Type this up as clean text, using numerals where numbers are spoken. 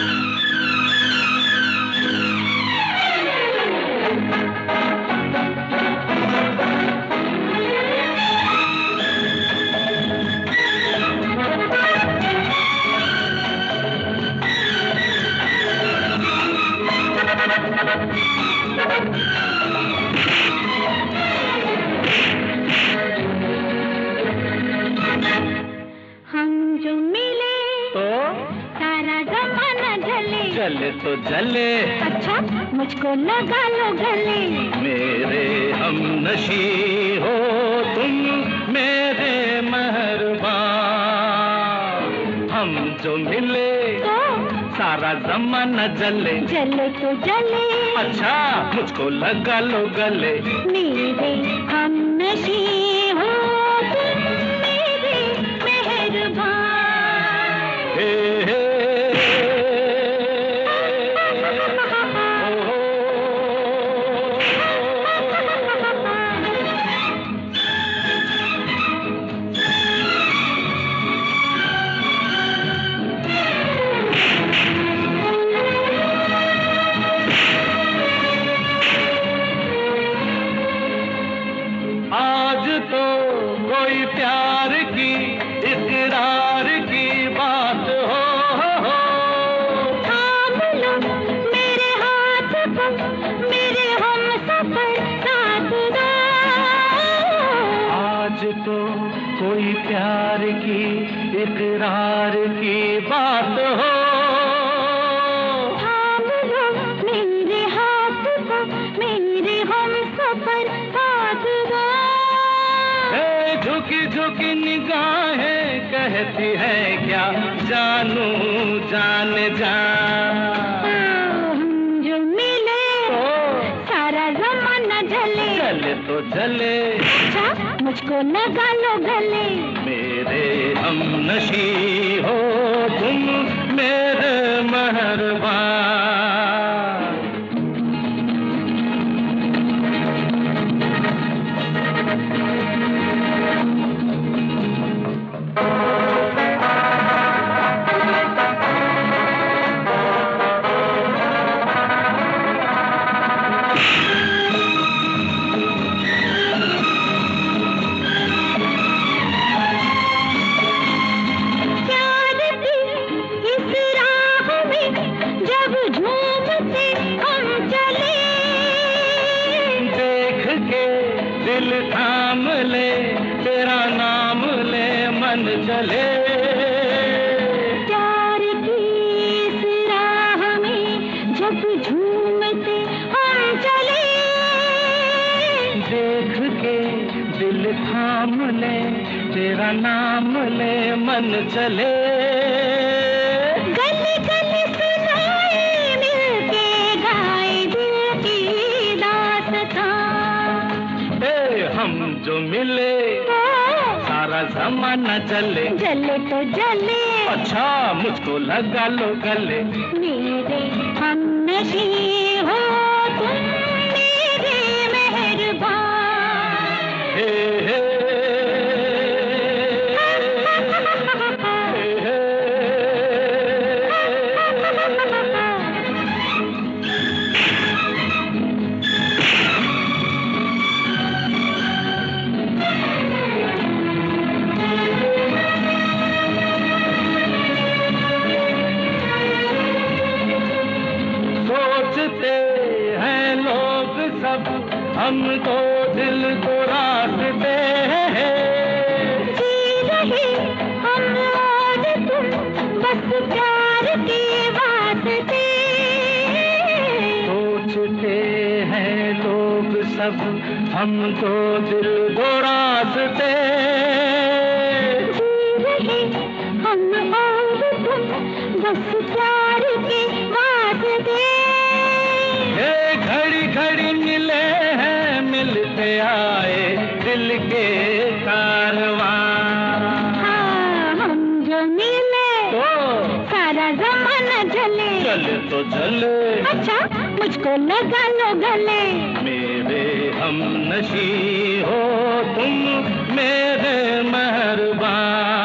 जले तो जले, अच्छा मुझको लगा लो गले। मेरे हमनशी हो तुम, मेरे मेहरबान। हम जो मिले तो सारा ज़माना जले। जले तो जले, अच्छा मुझको लगा लो गले। मेरे हमनशी हो तुम, मेरे मेहरबान। हे हे आज तो कोई प्यार की इकरार की बात हो। थाम लो मेरे हाथ को, मेरे हमसफर साथ दो। आज तो कोई प्यार की इकरार की बात हो। थाम लो मेरे हाथ को, मेरे हमसफर साथ दो। झुकी झुकी निगाहें कहती है क्या, जानू जान जा। हम जो मिले सारा ज़माना जले। जले तो जले, अच्छा मुझको लगा लो गले। मेरे हमनशी हो तुम, मेरे मेहरबान। दिल थाम ले, तेरा नाम ले, मन चले। प्यार की इस राह में जब झूमते हम चले। देख के दिल थाम ले, तेरा नाम ले, मन चले। गली गली सुनाए मिलके गाए दिल की दास्तां। हम जो मिले सारा ज़माना जले। जले तो जले, अच्छा मुझको लगा लो गले। मेरे हमनशी हो तुम, मेरे मेहरबान। हे हे सोचते हैं लोग सब, हम तो दिल को रास्ते हैं। जी रहे हम और तुम बस प्यार के वास्ते। सोचते हैं लोग सब, हम तो दिल को रास्ते। जी रहे हम और तुम बस प्यार के वास्ते। घड़ी घड़ी मिले हैं, मिलते आए दिल के कारवां। हाँ हम जो मिले सारा ज़माना जले। जले तो जले, अच्छा मुझको लगा लो गले। मेरे हमनशी हो तुम, मेरे मेहरबान।